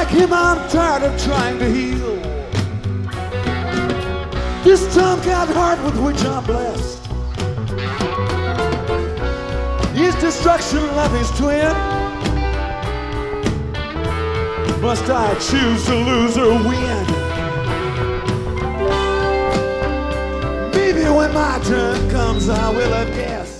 like him, I'm tired of trying to heal this tomcat heart with which I'm blessed. His destruction of his twin. Must I choose to lose or win? Maybe when my turn comes, I will have guessed.